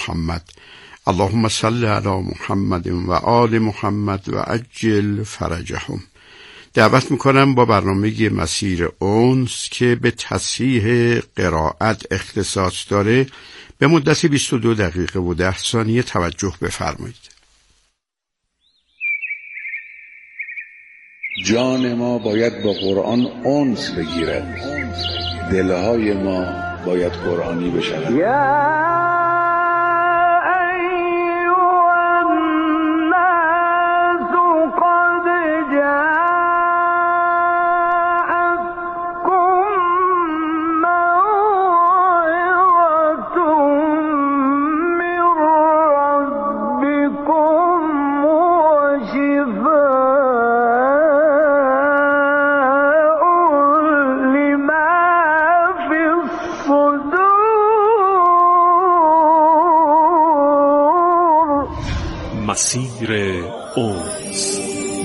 محمد. اللهم صل علی محمد و آل محمد و عجل فرجهم. دعوت میکنم با برنامه مسیر انس که به تصحیح قرائت اختصاص داره به مدت 22 دقیقه و 10 ثانیه توجه بفرمایید. جان ما باید با قرآن انس بگیرد، دلهای ما باید قرآنی بشود. مسیر انس.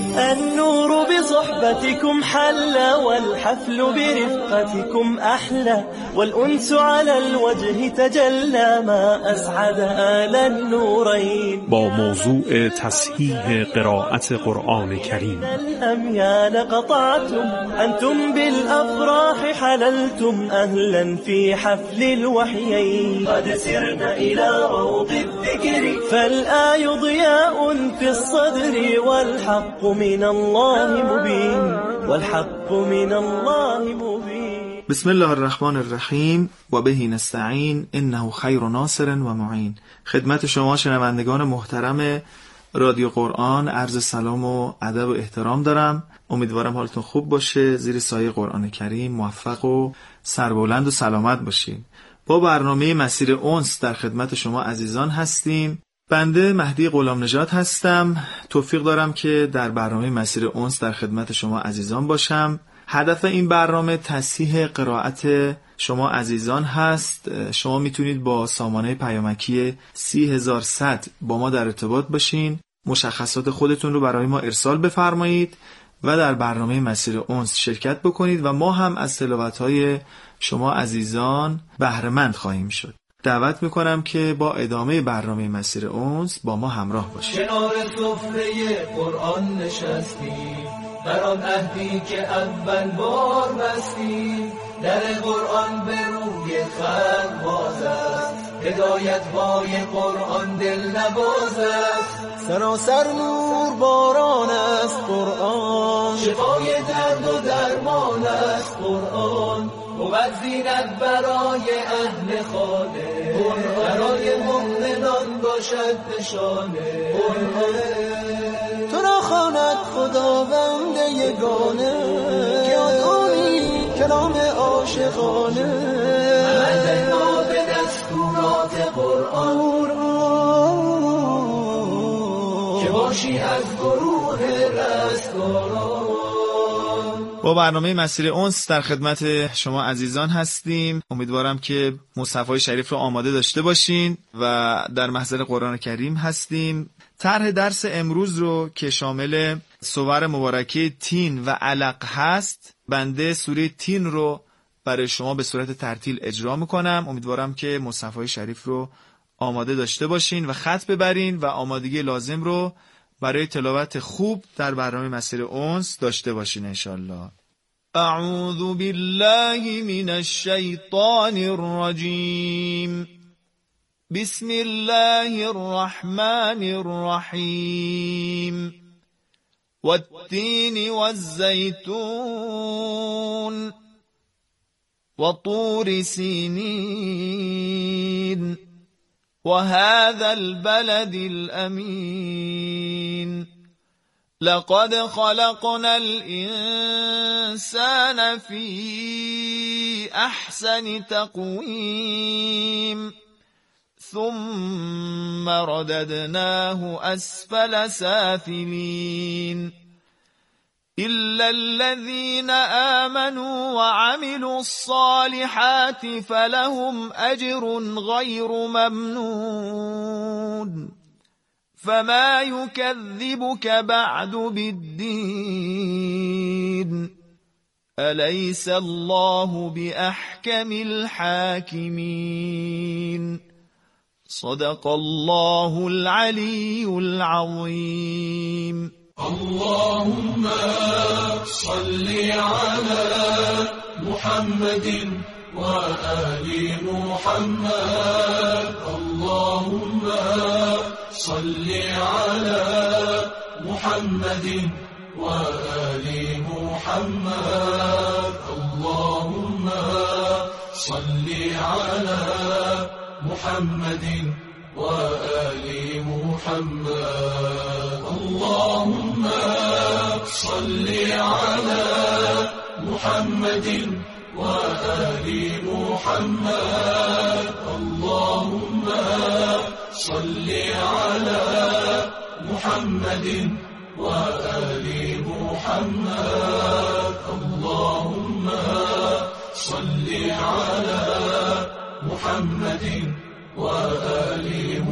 النور بصحبتكم حلى والحفل برفقتكم أحلى والأنس على الوجه تجلى ما أسعد آل النورين. با موضوع تصحیح قرائت قرآن کریم. الأميال قطعتم أنتم بالأفراح حللتم أهلا في حفل الوحيين. قد سرنا إلى روض الذكر فالآي ضياء في الصدر والحق من الله مبين والحق من الله مبين. بسم الله الرحمن الرحیم و به نستعین انه خیر ناصر و معین. خدمت شما شنوندگان محترم رادیو قرآن عرض سلام و ادب و احترام دارم. امیدوارم حالتون خوب باشه، زیر سایه قرآن کریم موفق و سربلند و سلامت باشین. با برنامه مسیر انس در خدمت شما عزیزان هستیم. بنده مهدی غلام نژاد هستم. توفیق دارم که در برنامه مسیر انس در خدمت شما عزیزان باشم. هدف این برنامه تصحیح قرائت شما عزیزان هست. شما میتونید با سامانه پیامکی 30100 با ما در ارتباط باشین، مشخصات خودتون رو برای ما ارسال بفرمایید و در برنامه مسیر انس شرکت بکنید و ما هم از تلاوت‌های شما عزیزان بهره مند خواهیم شد. دعوت میکنم که با ادامه برنامه مسیر انس با ما همراه باشید. کنار سفره قرآن نشستیم، بر آن عهدی که اول بار بستیم. در قرآن به روی خلق باز است، هدایت های قرآن دل نواز است. سراسر نور باران است قرآن، شفای درد و درمان است قرآن. بود زینت برای اهل خانه، برای مؤمنان باشد نشانه. تو را خواند خداوند یگانه، که آدمی کلام عاشقانه. عمل ما به دستورات قرآن، که باشی از گروه رستگاران. با برنامه مسیر انس در خدمت شما عزیزان هستیم. امیدوارم که مصحف‌های شریف رو آماده داشته باشین و در محضر قرآن کریم هستیم. طرح درس امروز رو که شامل سور مبارکه تین و علق هست، بنده سوره تین رو برای شما به صورت ترتیل اجرا میکنم. امیدوارم که مصحف‌های شریف رو آماده داشته باشین و خط ببرین و آمادگی لازم رو برای تلاوت خوب در برنامه مسیر انس داشته باشین انشالله. اعوذ بالله من الشیطان الرجیم. بسم الله الرحمن الرحیم. والتین والزیتون وطور سینین وهذا البلد الأمين. لقد خلقنا الإنسان في أحسن تقويم ثم رددناه أسفل سافلين إلا الذين آمنوا وعملوا الصالحات فلهم أجر غير ممنون. فما يكذبك بعد بالدين أليس الله بأحكم الحاكمين. صدق الله العلی العظیم. اللهم صل على محمد وآل محمد. اللهم صل على محمد وآل محمد. اللهم صل على محمد وآل محمد. اللهم صل على محمد وآل محمد. اللهم صل على محمد وآل محمد. اللهم صل على محمد وآل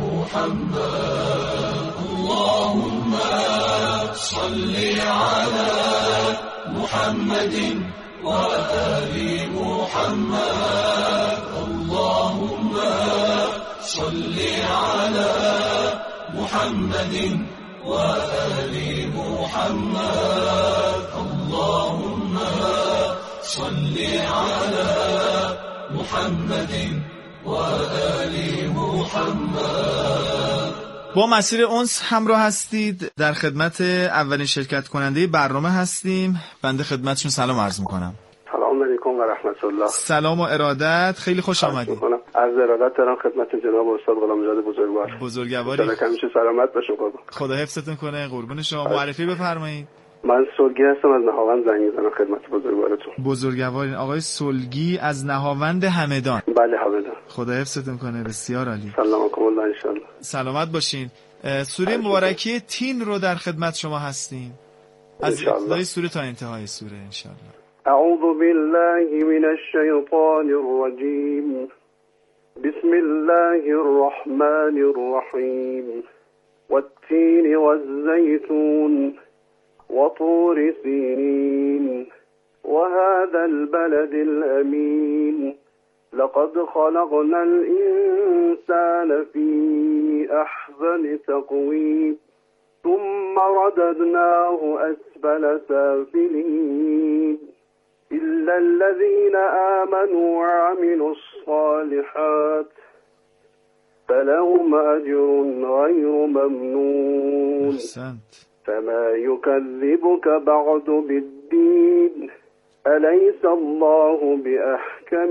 محمد. اللهم صل على محمد وآل محمد. اللهم صل على محمد وآل محمد. اللهم صل على محمد وآل محمد. با مسیر اونس همراه هستید. در خدمت اولین شرکت کننده برنامه هستیم. بنده خدمتشون سلام عرض میکنم. سلام علیکم و رحمت الله. سلام و ارادت. خیلی خوش آمدید. از ارادت دارم خدمت جناب استاد غلامزاده بزرگواری. همیشه سلامت باشید. خدا حفظتون کنه. قربون شما. معرفی بفرمایید. من سلگی هستم، از نهاوند زنگ میزنم خدمت بزرگوارتون. بزرگوارین آقای سلگی از نهاوند همدان. بله همدان. خدا حفظتون کنه. بسیار عالی. سلامتكم الله ان شاء الله. سلامت باشین. سوره مبارکه تین رو در خدمت شما هستیم. از ابتدای سوره تا انتهای سوره ان شاء الله. اعوذ بالله من الشیطان الرجیم. بسم الله الرحمن الرحیم. والتين والزيتون وطور سينين وهذا البلد الأمين. لقد خلقنا الإنسان في أحسن تقويم ثم رددناه أسفل سافلين إلا الذين آمنوا وعملوا الصالحات فلهم أجر غير ممنون. فما يكذبك بعد بالدين أليس الله بأحكم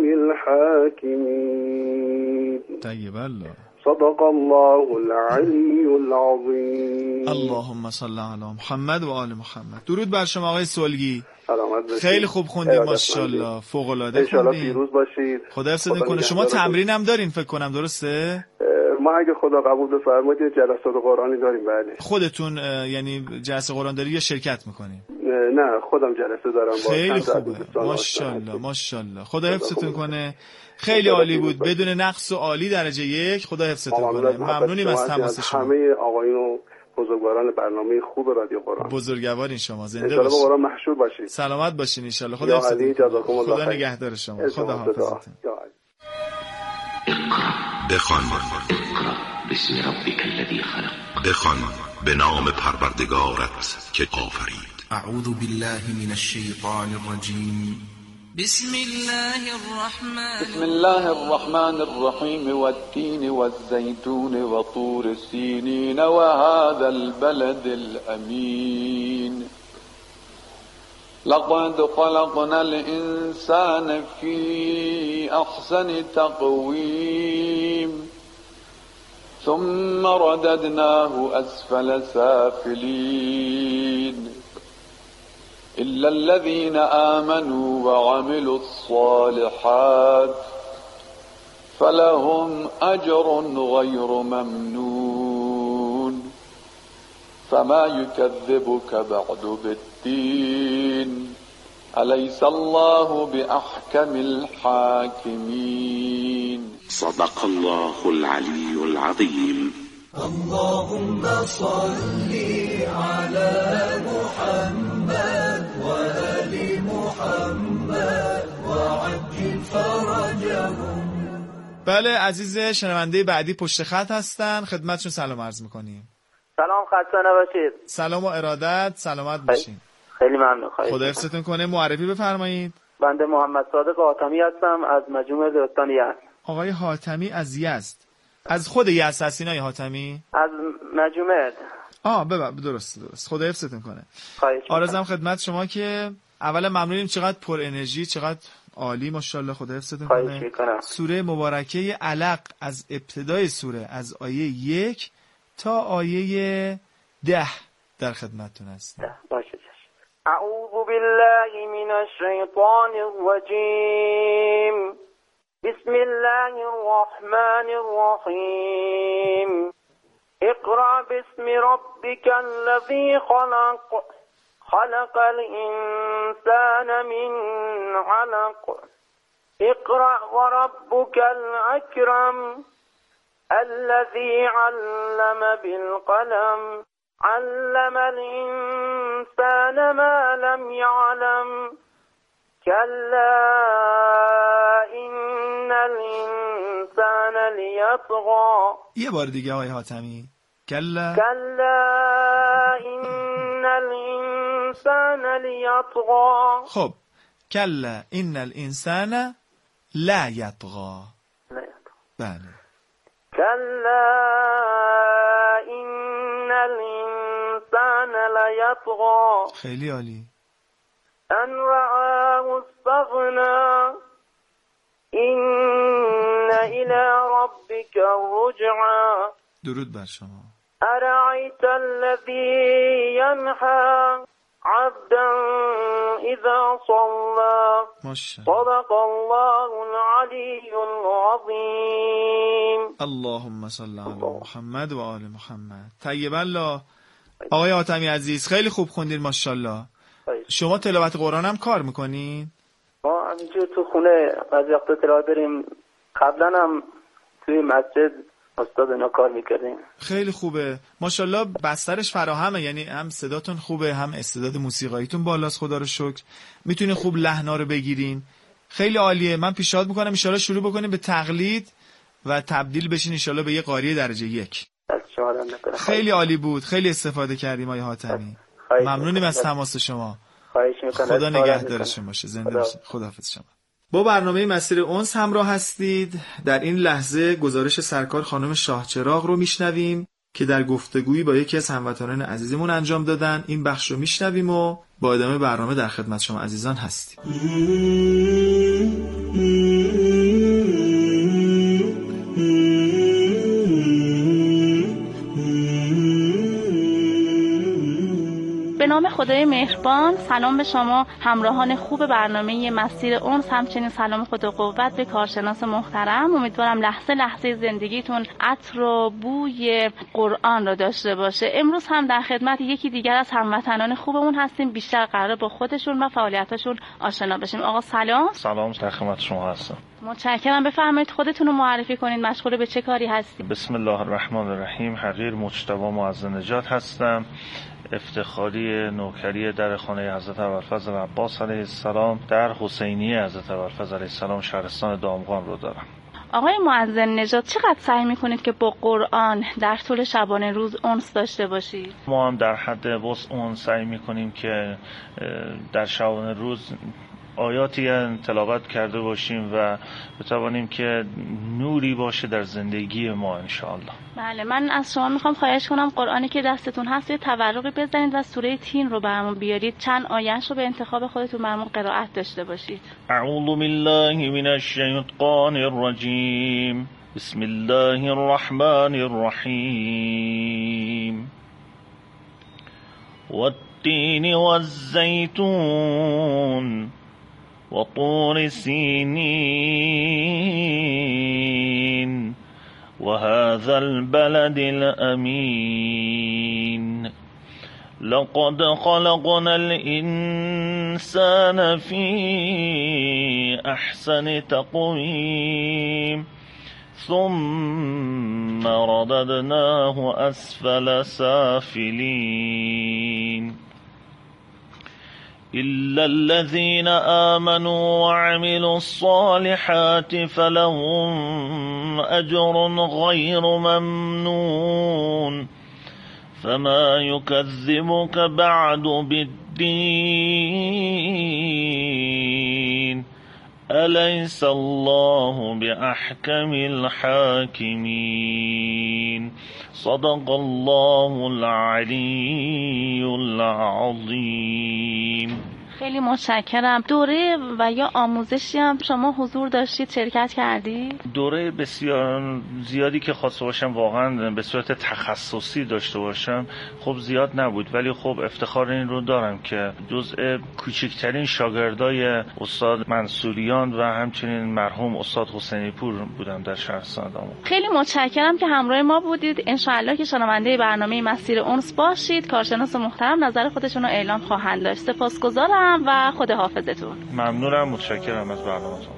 الحاكمين. طيب الله. صدق الله العلی العظیم. اللهم صل علی محمد و آل محمد. درود بر شما آقای سلگی. سلامت باشید. خیلی خوب خوندید ماشاءالله. فوق العاده خوندید. ان شاء الله پیروز باشید. خدا حفظتون کنه. شما تمرین هم دارین فکر کنم، درسته؟ ما اگه خدا قبول بفرمایید جلسات قرآنی داریم. بله. خودتون یعنی جلسه قرآن داری یا شرکت میکنین؟ نه خودم جلسه دارم. خیلی خوبه. ماشاءالله ماشاءالله. خدا حفظتون کنه. خیلی عالی بود. بدون نقص و عالی درجه یک. خدا حفظتون کنه. ممنونیم از تماس شما. همه آقایون و بزرگواران برنامه خوب رادیو قرآن. بزرگوارین شما. زنده باشید. ان شاء الله قرآن محشور باشید. سلامت باشین ان شاء الله. خدا حفظتون کنه. خدا نگهدار شما. خدا حافظتون. بخوان بسم ربک الذی خلق. بخوان به نام پروردگارت که آفرید. اعوذ بالله من الشیطان الرجیم. بسم الله الرحمن الرحیم. والتین والزیتون وطور سینین وهذا البلد الامین. لقد خلقنا الإنسان في أحسن تقويم ثم رددناه أسفل سافلين إلا الذين آمنوا وعملوا الصالحات فلهم أجر غير ممنون. فما يكذبك بعد بالدين أليس الله بأحكم الحاكمين. صدق الله العلي العظيم. اللهم صل على محمد وآل محمد وعجل فرجهم. بله عزیز شنونده بعدی پشت خط هستن، خدمتشون سلام عرض میکنیم. سلام، خسته نباشید. سلام و ارادت، سلامت باشین. خیلی ممنون. خدا حفظتون کنه. معرفی بفرمایید. بنده محمد صادق حاتمی هستم از مجموعه دوستان یزد. آقای حاتمی از یزد. از خود یزد هستین آقای حاتمی؟ از مجموعه. درست. خدا حفظتون کنه. آرزوام خدمت شما که اولا ممنونیم، چقدر پر انرژی، چقدر عالی، ماشاءالله، خدا حفظتون کنه. سوره مبارکه علق از ابتدای سوره از آیه 1 تا آیه 10 در خدمتتون هست. اعوذ بالله من الشیطان الرجیم. بسم الله الرحمن الرحیم. اقرأ باسم ربك الذي خلق. خلق الإنسان من علق. اقرأ وربك الأكرم الذي علم بالقلم. علم الإنسان ما لم يعلم. كلا إن الإنسان ليطغى. یه بار دیگه آقای حاتمی. کلا إن الإنسان ليطغى. خب کلا إن الإنسان لا يطغى. بله. كلا إن الإنسان ليطغى. خیلی عالی. أن رآه استغنى. إن إلى ربك الرجعى. درود بر شما. أرأيت الذي ينهى عبدا إذا صلى. صدق الله العلي العظيم. اللهم صل علی محمد و آل محمد. طیب الله. آقای حاتمی عزیز خیلی خوب خوندین ماشاءالله. شما تلاوت قرآن هم کار میکنین؟ ما همینجور تو خونه بعضی وقتا تلاوت داریم. قبلا هم توی مسجد استاد اینا کار میکردیم. خیلی خوبه ماشاءالله. بسترش فراهمه، یعنی هم صداتون خوبه، هم استعداد موسیقاییتون بالاست، خدا رو شکر. میتونین خوب لحنا رو بگیرین. خیلی عالیه. من پیشنهاد میکنم ان شاءالله شروع بکنیم به تقلید و تبدیل بشین ان شاءالله به یه قاری درجه 1. خیلی عالی بود. خیلی استفاده کردیم آقای حاتمی. ممنونیم از تماس شما. خدا نگهدارشون باشه. زنده باشید. خداحافظ شما. با برنامه مسیر انس همراه هستید. در این لحظه گزارش سرکار خانم شاهچراغ رو میشنویم که در گفتگویی با یکی از هموطنان عزیزمون انجام دادن. این بخش رو میشنویم و با ادامه برنامه در خدمت شما عزیزان هستیم. به نام خدای مهربان. سلام به شما همراهان خوب برنامه مسیر انس، همچنین سلام خود و قوت به کارشناس محترم. امیدوارم لحظه لحظه زندگیتون عطر و بوی قرآن را داشته باشه. امروز هم در خدمت یکی دیگر از هموطنان خوبمون هستیم. بیشتر قراره با خودشون و فعالیتاشون آشنا بشیم. آقا سلام. سلام، در خدمت شما هستم. متشکرم. بفرمایید خودتون رو معرفی کنید. مشغول به چه کاری هستید؟ بسم الله الرحمن الرحیم. حقیر مجتبی معز نجات هستم. افتخاری نوکری در خانه حضرت ابوالفضل عباس علیه السلام در حسینیه حضرت ابوالفضل علیه السلام شهرستان دامغان رو دارم. آقای معز نجات، چقدر سعی میکنید که با قرآن در طول شبانه روز انس داشته باشید؟ ما هم در حد وسع اون سعی میکنیم که در شبانه روز آیاتی تلاوت کرده باشیم و بتوانیم که نوری باشه در زندگی ما انشاءالله. بله، من از شما میخوام خواهش کنم قرآنی که دستتون هست یه تورقی بزنید و سوره تین رو برامون بیارید. چند آیه‌اش رو به انتخاب خودتون برامون قرائت داشته باشید. اعوذ بالله من الشیطان الرجیم. بسم الله الرحمن الرحیم. والتین والزیتون وطور سینین وهذا البلد الأمين لقد خلقنا الإنسان في أحسن تقويم ثم رددناه أسفل سافلين إلا الذين آمنوا وعملوا الصالحات فلهم أجر غير ممنون فما يكذبك بعد بالدين أليس الله بأحكم الحاكمين صدق الله العلی العظیم. خیلی متشکرم. دوره و یا آموزشی هم شما حضور داشتید، شرکت کردید؟ دوره بسیار زیادی که خواسته باشم واقعا به صورت تخصصی داشته باشم خب زیاد نبود، ولی خب افتخار این رو دارم که جزء کوچکترین شاگردای استاد منصوریان و همچنین مرحوم استاد حسینی پور بودم در شهرستان دامن. خیلی متشکرم که همراه ما بودید. انشاءالله که شنونده برنامه مسیر انس باشید. کارشناس محترم نظر خودشون رو اعلام خواهند داشت. سپاسگزارم و خداحافظتون. ممنونم، متشکرم از برنامه‌تون.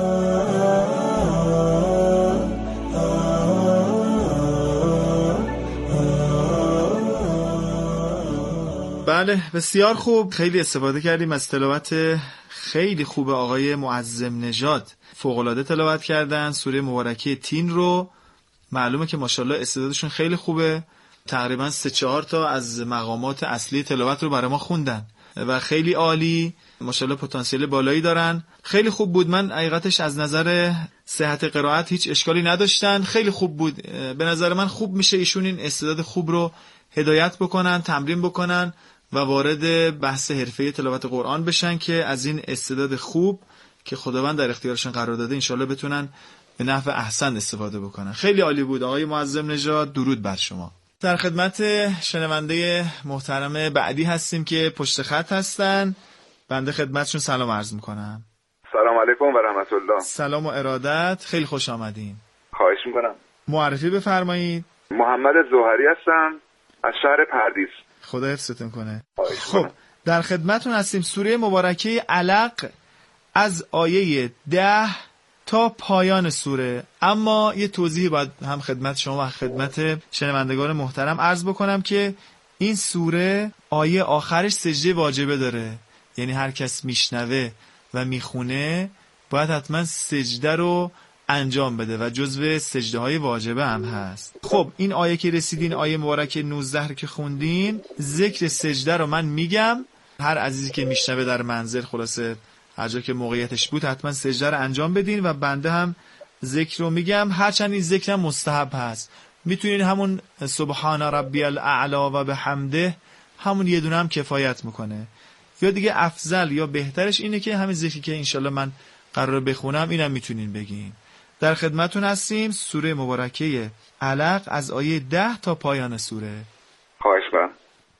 بله بسیار خوب، خیلی استفاده کردیم از تلاوت خیلی خوب آقای معظم نژاد. فوق‌العاده تلاوت کردن سوره مبارکه تین رو. معلومه که ماشاءالله استعدادشون خیلی خوبه. تقریبا 3-4 تا از مقامات اصلی تلاوت رو برای ما خوندن و خیلی عالی، ماشاءالله پتانسیل بالایی دارن. خیلی خوب بود. من حقیقتش از نظر صحت قرائت هیچ اشکالی نداشتن، خیلی خوب بود. به نظر من خوب میشه ایشون این استعداد خوب رو هدایت بکنن، تمرین بکنن و وارد بحث حرفه‌ای تلاوت قرآن بشن که از این استعداد خوب که خداوند در اختیارشون قرار داده انشالله بتونن به نحو احسن استفاده بکنن. خیلی عالی بود آقای معظم نژاد، درود بر شما. در خدمت شنونده محترم بعدی هستیم که پشت خط هستن. بنده خدمتشون سلام عرض میکنم. سلام علیکم و رحمت الله. سلام و ارادت، خیلی خوش آمدین. خواهش میکنم. معرفی بفرمایید. محمد زوهری هستم از شهر پردیس. خدا حفظتون کنه. خب در خدمتتون هستیم. سوره مبارکه علق از آیه 10 تا پایان سوره. اما یه توضیحی باید هم خدمت شما و خدمت شنوندگان محترم عرض بکنم که این سوره آیه آخرش سجده واجبه داره، یعنی هر کس میشنوه و میخونه باید حتما سجده رو انجام بده و جزو سجده های واجبه هم هست. خب این آیه که رسیدین، آیه مبارکه 19 که خوندین، ذکر سجده رو من میگم. هر عزیزی که میشنوه در منزل خلاصه هر جا که موقعیتش بود حتما سجده رو انجام بدین و بنده هم ذکر رو میگم. هرچند این ذکر هم مستحب هست، میتونین همون سبحان ربی الاعلی و بحمده همون یه دونه هم کفایت میکنه، یا دیگه افضل یا بهترش اینه که همین ذکری که انشالله من قرار بخونم اینم میتونین بگین. در خدمتون هستیم. سوره مبارکه علق از آیه 10 تا پایان سوره. خواهش می‌کنم.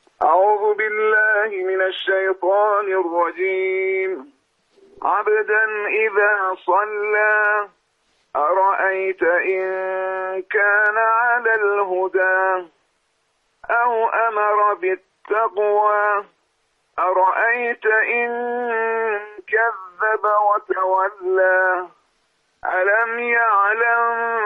اعوذ بالله من الشیطان الرجیم. عبدا اذا صلى ارأيت ان كان على الهدى او امر بالتقوى ارأيت ان كذب وتولى ألم يعلم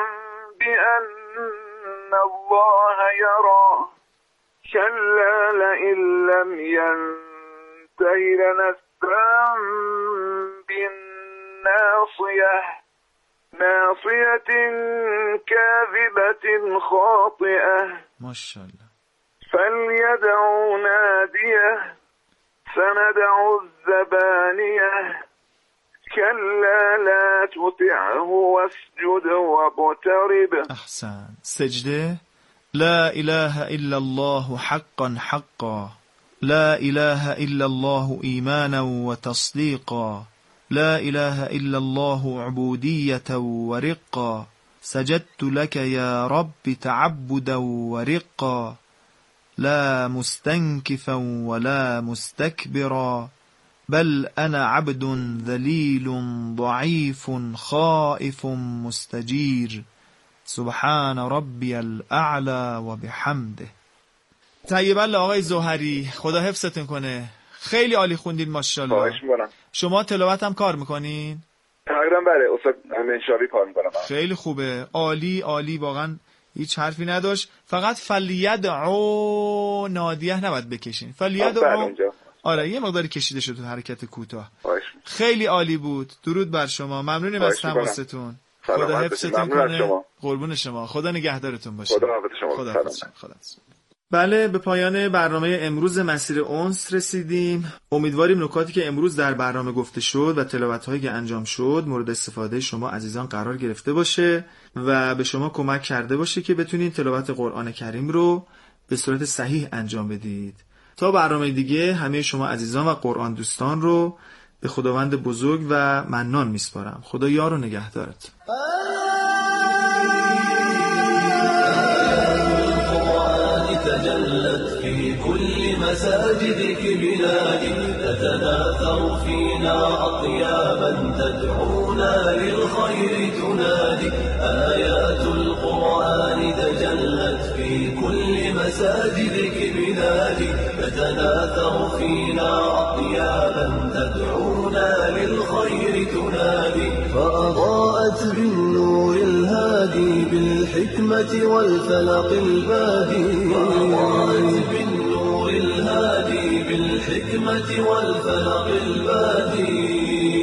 بأن الله يرى كلا لئن لم ينته لنسفعا بالناصية ناصية كاذبة خاطئة ما شاء الله فليدعوا ناديه سندع الزبانية كلا لا تطعه واسجد واقترب. احسن. سجده. لا اله الا الله حقا حقا، لا اله الا الله ایمانا وتصدیقا، لا اله الا الله عبودیة ورقا، سجدت لك يا رب تعبدا ورقا، لا مستنكفا ولا مستكبرا، بل أنا عبد ذلیل ضعیف خائف مستجیر، سبحان ربی الاعلی و بحمده. طیب الله آقای زوهری، خدا حفظتون کنه. خیلی عالی خوندین ماشاءالله. خواهش می‌کنم. شما تلاوت هم کار میکنین؟ تقریبا بله استاد، انشایی کار میکنم. خیلی خوبه، عالی عالی، واقعا هیچ حرفی نداشت. فقط فلیدعو نادیه نباید بکشین. فلیدعو آره یه مقداری کشیده شد تو حرکت کوتاه. خیلی عالی بود. درود بر شما. ممنونیم از تماستون. خدا حفظتون کنه. قربون شما. خدا نگهدارتون باشه. خدا حافظ شما. بله، به پایان برنامه امروز مسیر انس رسیدیم. امیدواریم نکاتی که امروز در برنامه گفته شد و تلاوت‌هایی که انجام شد مورد استفاده شما عزیزان قرار گرفته باشه و به شما کمک کرده باشه که بتونید تلاوت قرآن کریم رو به صورت صحیح انجام بدید. تا برنامه دیگه همه شما عزیزان و قرآن دوستان رو به خداوند بزرگ و منان میسپارم. خدا یار و نگهدارت. تجلت في كل مساجدك بلادي تتناثر فينا أطيابا تدعونا للخير تنادي آيات القرآن تجلت في كل مساجدك بلادي تتناثر فينا أطيابا تدعونا للخير تنادي فأضاءت بالنور الهادي بالحكمة والفلق البادي بالنور الهادي بالحكمة والفلق البادي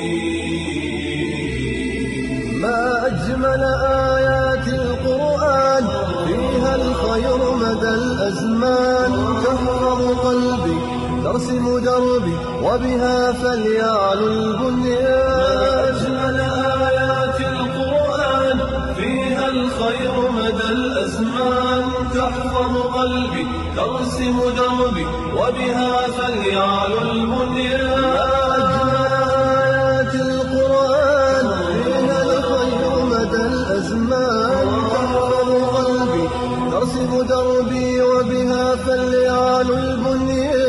ما أجمل آيات القرآن فيها الخير مدى الأزمان تحفظ قلبي ترسم دربي وبها فليعلو البنيان أجمل آيات القرآن فيها الخير مدى الأزمان تحفظ قلبي ترسم دربي وبها فليعلو البنيان أجمل آيات القرآن فيها الخير مدى الأزمان تحفظ قلبي ترسم دربي وبها فليعلو البنيان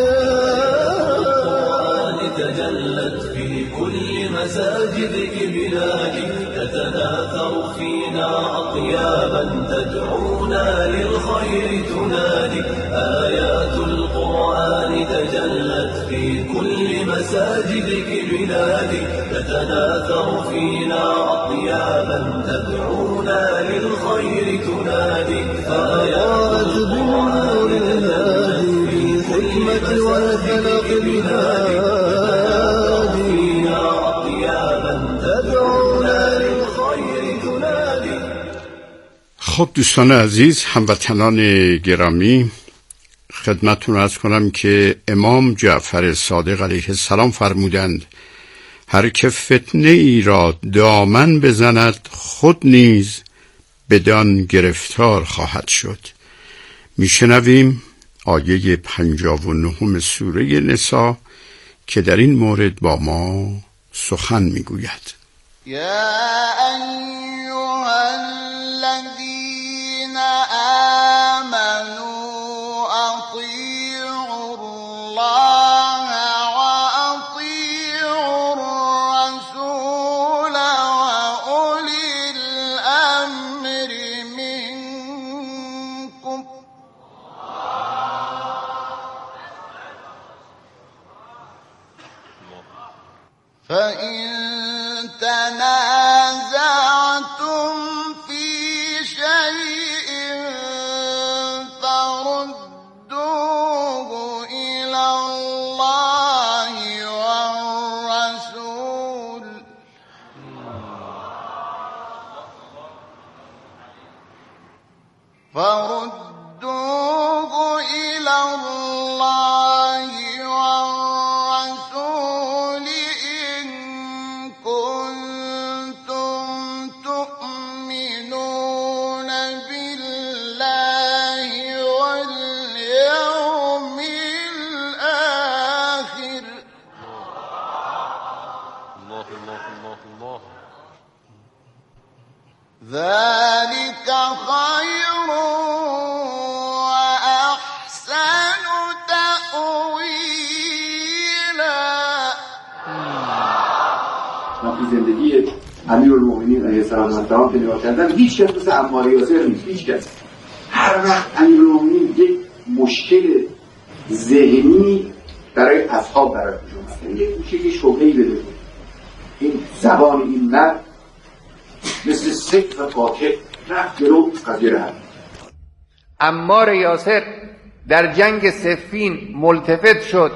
تجلت في كل مساجدك بلادي تتناثر فينا أطيابا تدعونا للخير تنادي آيات القرآن تجلت في كل مساجدك بلادي تتناثر فينا أطيابا تدعونا للخير تنادي آيات بالنور الهادي بالحكمة والفلق الهادي أطيابا تدعونا للخير تنادي. خب دوستان عزیز، هموطنان گرامی، خدمتتون عرض کنم که امام جعفر صادق علیه السلام فرمودند هر که فتنه ای را دامن بزند خود نیز بدان گرفتار خواهد شد. میشنویم آیه 59 سوره نساء که در این مورد با ما سخن میگوید. یا ایها الذین آمنوا اطیعوا الله و اطیعوا الرسول و اولی الامر منکم فإن تنازعتم في شيء فردوه إلى الله والرسول ذلك خير وأحسن تأويلا. من تو زندگی امیرالمومنین علیه السلام که نگاه کردم هیچ کس مثل عمار یاسر نیست. هیچ کس. هر وقت امیرالمومنین یک مشکل ذهنی برای اصحاب برای اومد، یک مشکل شبهه‌ای بده، این زبان این مرد مثل سیف و قاطع رفت جلو قضیه رو حل. عمار یاسر در جنگ صفین ملتفت شد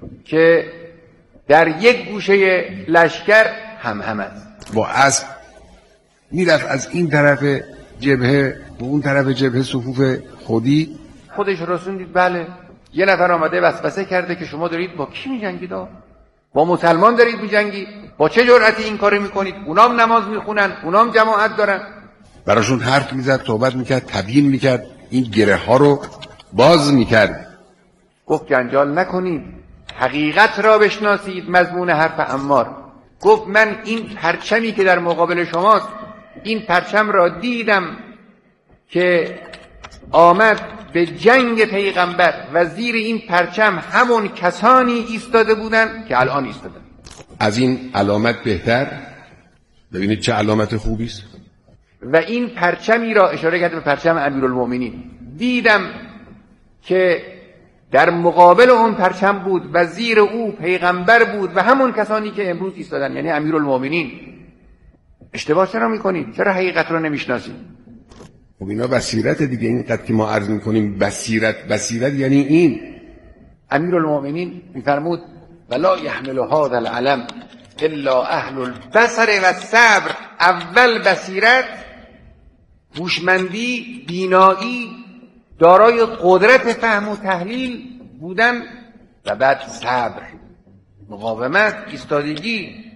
که در یک گوشه لشکر هم است. با اسب میرفت از این طرف جبهه و اون طرف جبهه صفوف خودی. خودش رسوندید بله یه نفر آمده وسوسه کرده که شما دارید با کی می‌جنگید؟ با مسلمان دارید می‌جنگید؟ با چه جرأتی این کارو می‌کنید؟ اونام نماز می‌خونن، اونام جماعت دارن. براشون حرف می‌زد، صحبت می‌کرد، تبیین می‌کرد، این گره ها رو باز می‌کرد. گفت جنجال نکنید، حقیقت را بشناسید. مضمون حرف عمار گفت من این پرچمی که در مقابل شماست، این پرچم را دیدم که آمد به جنگ پیغمبر و زیر این پرچم همون کسانی ایستاده بودن که الان ایستادن. از این علامت بهتر؟ ببینید چه علامت خوبی است. و این پرچمی را اشاره کرده به پرچم امیرالمومنین، دیدم که در مقابل اون پرچم بود و زیر او پیغمبر بود و همون کسانی که امروز ایستادن، یعنی امیرالمومنین. اشتباه چرا میکنید؟ چرا حقیقت رو نمیشناسید؟ خب اینا بصیرت دیگه. این قد که ما عرض میکنیم بصیرت یعنی این. امیرالمومنین میفرمود ولا يحمل هذا العلم الا اهل البصر و الصبر. اول بصیرت، هوشمندی، بینایی، دارای قدرت فهم و تحلیل بودن و بعد صبر، مقاومت، ایستادگی.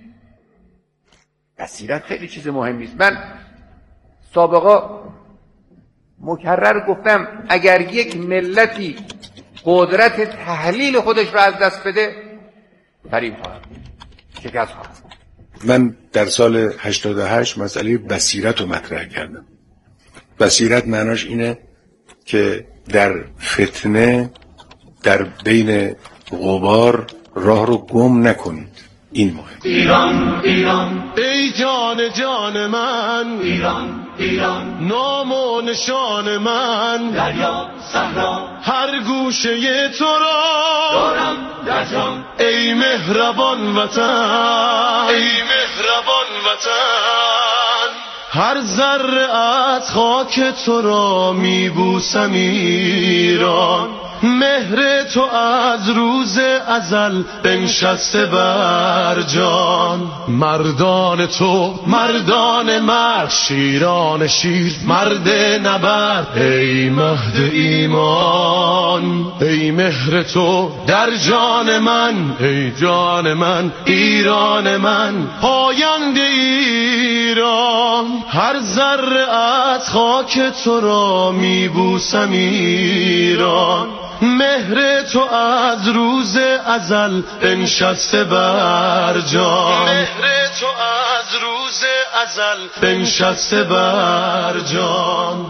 بصیرت خیلی چیز مهمی است. من سابقا مکرر گفتم اگر یک ملتی قدرت تحلیل خودش را از دست بده فریب خواهد، شکست خواهد. من در سال 88 مسئله بصیرت رو مطرح کردم. بصیرت معناش اینه که در فتنه، در بین غبار راه رو گم نکنید. این مهم. ایران ایران ای جان من، ایران ایران نام و نشان من، دریا صحرا هر گوشه تو را دارم در جان. ای مهربان وطن، ای مهربان وطن، هر ذره از خاک تو را میبوسم ایران. مهر تو از روز ازل بنشسته بر جان. مردان تو مردان مرد، شیران شیر مرد نبرد. ای مهد ایمان، ای مهر تو در جان من، ای جان من ایران من، پاینده ایران. هر ذره از خاک تو را میبوسم ایران. مهر تو از روز ازل بنشسته بر جان. مهر تو از روز ازل بنشسته بر جان.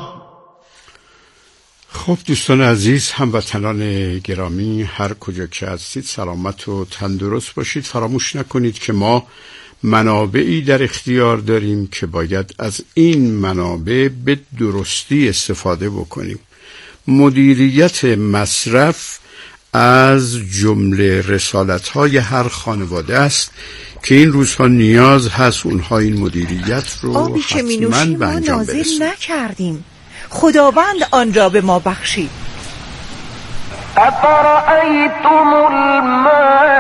خب دوستان عزیز، هموطنان گرامی، هر کجا که هستید سلامت و تندرست باشید. فراموش نکنید که ما منابعی در اختیار داریم که باید از این منابع به درستی استفاده بکنیم. مدیریت مصرف از جمله رسالت‌های هر خانواده است که این روزها نیاز هست اونها این مدیریت رو آبی که می نوشیم ما نازل نکردیم، خداوند آن را به ما بخشید. افرأیتم الماء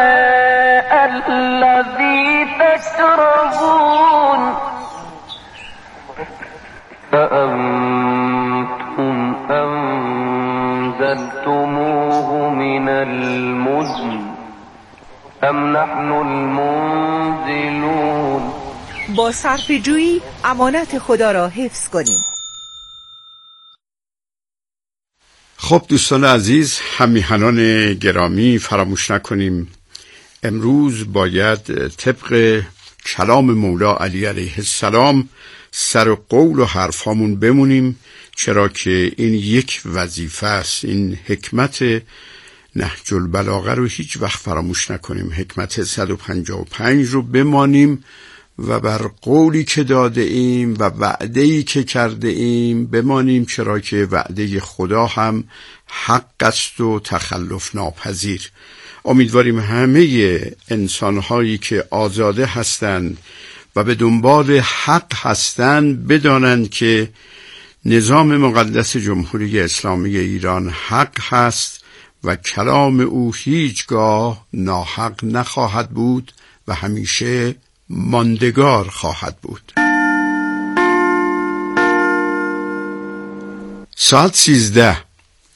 الذی تشربون أأنتم أنزلتموه من المزن أم نحن المنزلون. با صرفه‌جویی امانت خدا را حفظ کنیم. خب دوستان عزیز، همیهنان گرامی، فراموش نکنیم امروز باید طبق کلام مولا علی علیه السلام سر قول و حرفامون بمونیم، چرا که این یک وظیفه است. این حکمت نهج البلاغه رو هیچ وقت فراموش نکنیم. حکمت 155 رو بمانیم و بر قولی که داده ایم و وعده‌ای که کرده ایم بمانیم، چرا که وعده خدا هم حق است و تخلف ناپذیر. امیدواریم همه انسان‌هایی که آزاده هستند و به دنبال حق هستند بدانند که نظام مقدس جمهوری اسلامی ایران حق هست و کلام او هیچگاه ناحق نخواهد بود و همیشه ماندگار خواهد بود. ساعت 13